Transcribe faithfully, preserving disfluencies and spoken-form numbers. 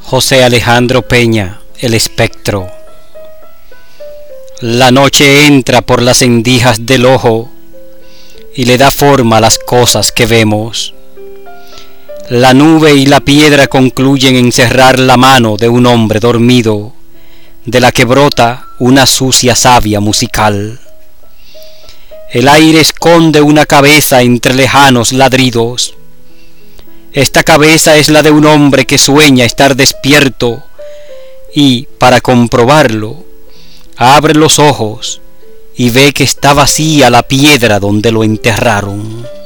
José Alejandro Peña, El espectro. La noche entra por las endijas del ojo y le da forma a las cosas que vemos. La nube y la piedra concluyen en cerrar la mano de un hombre dormido, de la que brota una sucia savia musical. El aire esconde una cabeza entre lejanos ladridos. Esta cabeza es la de un hombre que sueña estar despierto y, para comprobarlo, abre los ojos y ve que está vacía la piedra donde lo enterraron.